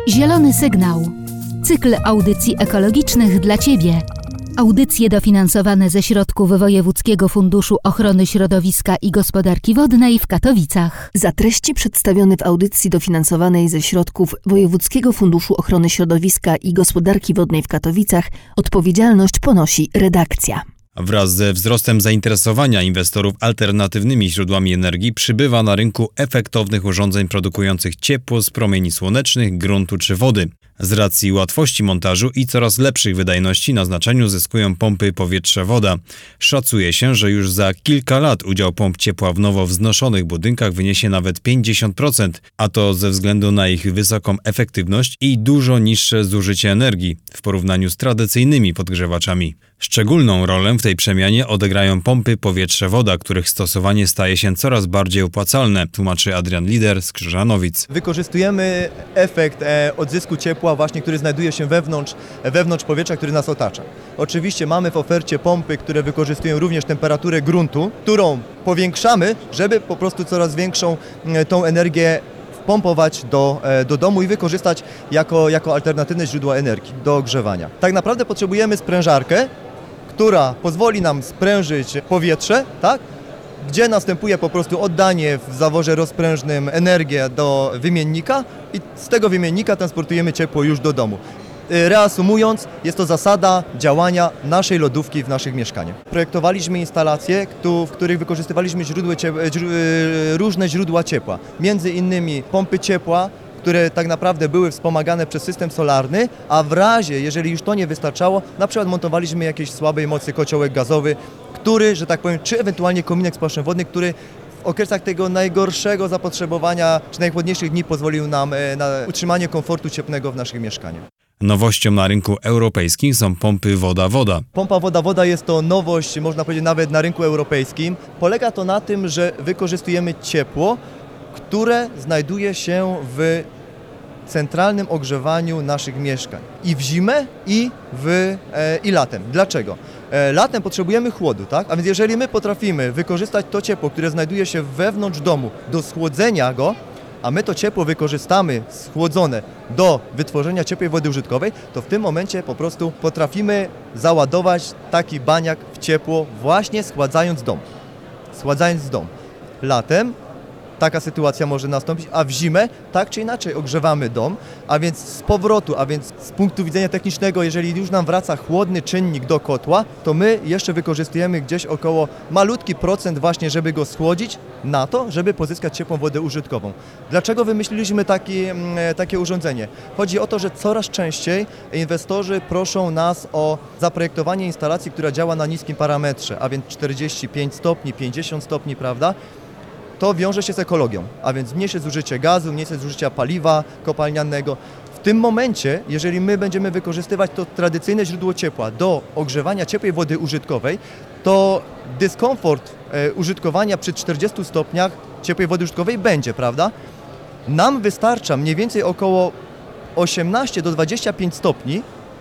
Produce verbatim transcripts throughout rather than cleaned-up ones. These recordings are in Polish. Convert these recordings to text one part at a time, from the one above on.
Zielony sygnał. Cykl audycji ekologicznych dla Ciebie. Audycje dofinansowane ze środków Wojewódzkiego Funduszu Ochrony Środowiska i Gospodarki Wodnej w Katowicach. Za treści przedstawione w audycji dofinansowanej ze środków Wojewódzkiego Funduszu Ochrony Środowiska i Gospodarki Wodnej w Katowicach odpowiedzialność ponosi redakcja. Wraz ze wzrostem zainteresowania inwestorów alternatywnymi źródłami energii przybywa na rynku efektownych urządzeń produkujących ciepło z promieni słonecznych, gruntu czy wody. Z racji łatwości montażu i coraz lepszych wydajności na znaczeniu zyskują pompy powietrze-woda. Szacuje się, że już za kilka lat udział pomp ciepła w nowo wznoszonych budynkach wyniesie nawet pięćdziesiąt procent, a to ze względu na ich wysoką efektywność i dużo niższe zużycie energii w porównaniu z tradycyjnymi podgrzewaczami. Szczególną rolę w tej przemianie odegrają pompy powietrze-woda, których stosowanie staje się coraz bardziej opłacalne, tłumaczy Adrian Lider z Krzyżanowic. Wykorzystujemy efekt e, odzysku ciepła właśnie, który znajduje się wewnątrz, wewnątrz powietrza, który nas otacza. Oczywiście mamy w ofercie pompy, które wykorzystują również temperaturę gruntu, którą powiększamy, żeby po prostu coraz większą e, tą energię pompować do, do domu i wykorzystać jako, jako alternatywne źródła energii do ogrzewania. Tak naprawdę potrzebujemy sprężarkę, która pozwoli nam sprężyć powietrze, tak? Gdzie następuje po prostu oddanie w zaworze rozprężnym energię do wymiennika i z tego wymiennika transportujemy ciepło już do domu. Reasumując, jest to zasada działania naszej lodówki w naszych mieszkaniach. Projektowaliśmy instalacje, w których wykorzystywaliśmy źródły ciepła, różne źródła ciepła, między innymi pompy ciepła, które tak naprawdę były wspomagane przez system solarny, a w razie, jeżeli już to nie wystarczało, na przykład montowaliśmy jakiejś słabej mocy kociołek gazowy, który, że tak powiem, czy ewentualnie kominek spłaszczny wodny, który w okresach tego najgorszego zapotrzebowania, czy najchłodniejszych dni pozwolił nam na utrzymanie komfortu cieplnego w naszych mieszkaniach. Nowością na rynku europejskim są pompy woda-woda. Pompa woda-woda jest to nowość, można powiedzieć, nawet na rynku europejskim. Polega to na tym, że wykorzystujemy ciepło, które znajduje się w centralnym ogrzewaniu naszych mieszkań. I w zimę, i, w, e, i latem. Dlaczego? E, latem potrzebujemy chłodu, tak? A więc jeżeli my potrafimy wykorzystać to ciepło, które znajduje się wewnątrz domu do schłodzenia go, a my to ciepło wykorzystamy schłodzone do wytworzenia ciepłej wody użytkowej, to w tym momencie po prostu potrafimy załadować taki baniak w ciepło właśnie schładzając dom. Schładzając dom. Latem taka sytuacja może nastąpić, a w zimę tak czy inaczej ogrzewamy dom, a więc z powrotu, a więc z punktu widzenia technicznego, jeżeli już nam wraca chłodny czynnik do kotła, to my jeszcze wykorzystujemy gdzieś około malutki procent właśnie, żeby go schłodzić na to, żeby pozyskać ciepłą wodę użytkową. Dlaczego wymyśliliśmy taki, takie urządzenie? Chodzi o to, że coraz częściej inwestorzy proszą nas o zaprojektowanie instalacji, która działa na niskim parametrze, a więc czterdzieści pięć stopni, pięćdziesiąt stopni, prawda? To wiąże się z ekologią, a więc mniejsze zużycie gazu, mniejsze zużycia paliwa kopalnianego. W tym momencie, jeżeli my będziemy wykorzystywać to tradycyjne źródło ciepła do ogrzewania ciepłej wody użytkowej, to dyskomfort e, użytkowania przy czterdziestu stopniach ciepłej wody użytkowej będzie, prawda? Nam wystarcza mniej więcej około osiemnaście do dwudziestu pięciu stopni,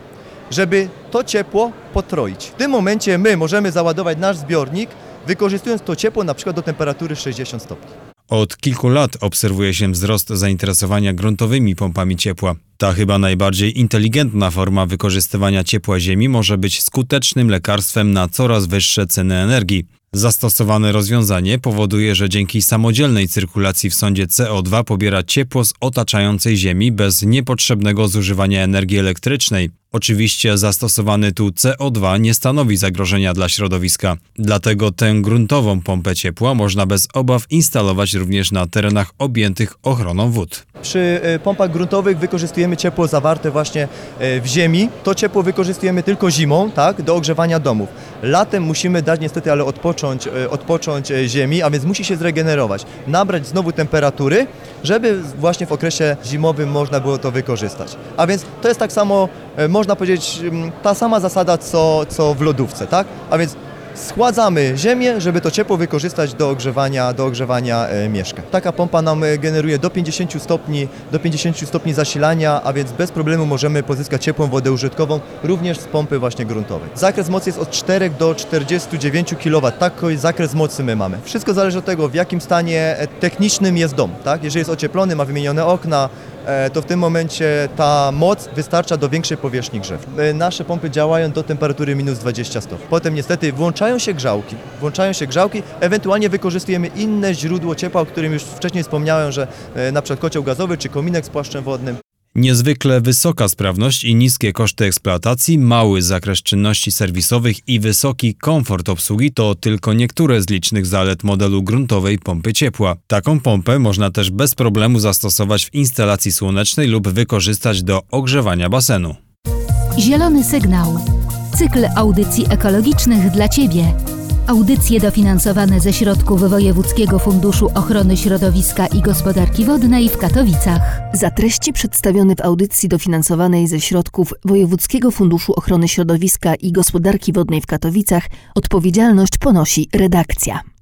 żeby to ciepło potroić. W tym momencie my możemy załadować nasz zbiornik, wykorzystując to ciepło na przykład do temperatury sześćdziesiąt stopni. Od kilku lat obserwuje się wzrost zainteresowania gruntowymi pompami ciepła. Ta chyba najbardziej inteligentna forma wykorzystywania ciepła ziemi może być skutecznym lekarstwem na coraz wyższe ceny energii. Zastosowane rozwiązanie powoduje, że dzięki samodzielnej cyrkulacji w sondzie C O dwa pobiera ciepło z otaczającej ziemi bez niepotrzebnego zużywania energii elektrycznej. Oczywiście zastosowany tu C O dwa nie stanowi zagrożenia dla środowiska. Dlatego tę gruntową pompę ciepła można bez obaw instalować również na terenach objętych ochroną wód. Przy pompach gruntowych wykorzystujemy ciepło zawarte właśnie w ziemi. To ciepło wykorzystujemy tylko zimą, tak, do ogrzewania domów. Latem musimy dać niestety, ale odpocząć, odpocząć ziemi, a więc musi się zregenerować. Nabrać znowu temperatury, żeby właśnie w okresie zimowym można było to wykorzystać. A więc to jest tak samo, można powiedzieć, ta sama zasada co, co w lodówce, tak? A więc schładzamy ziemię, żeby to ciepło wykorzystać do ogrzewania, do ogrzewania e, mieszkań. Taka pompa nam generuje do pięćdziesięciu stopni, do pięćdziesięciu stopni zasilania, a więc bez problemu możemy pozyskać ciepłą wodę użytkową, również z pompy właśnie gruntowej. Zakres mocy jest od czterech do czterdziestu dziewięciu kilowatów. Taki zakres mocy my mamy. Wszystko zależy od tego, w jakim stanie technicznym jest dom, tak? Jeżeli jest ocieplony, ma wymienione okna, to w tym momencie ta moc wystarcza do większej powierzchni drzew. Nasze pompy działają do temperatury minus dwadzieścia stopni. Potem niestety włączają się grzałki, włączają się grzałki, ewentualnie wykorzystujemy inne źródło ciepła, o którym już wcześniej wspomniałem, że na przykład kocioł gazowy czy kominek z płaszczem wodnym. Niezwykle wysoka sprawność i niskie koszty eksploatacji, mały zakres czynności serwisowych i wysoki komfort obsługi to tylko niektóre z licznych zalet modelu gruntowej pompy ciepła. Taką pompę można też bez problemu zastosować w instalacji słonecznej lub wykorzystać do ogrzewania basenu. Zielony sygnał. Cykl audycji ekologicznych dla Ciebie. Audycje dofinansowane ze środków Wojewódzkiego Funduszu Ochrony Środowiska i Gospodarki Wodnej w Katowicach. Za treści przedstawione w audycji dofinansowanej ze środków Wojewódzkiego Funduszu Ochrony Środowiska i Gospodarki Wodnej w Katowicach odpowiedzialność ponosi redakcja.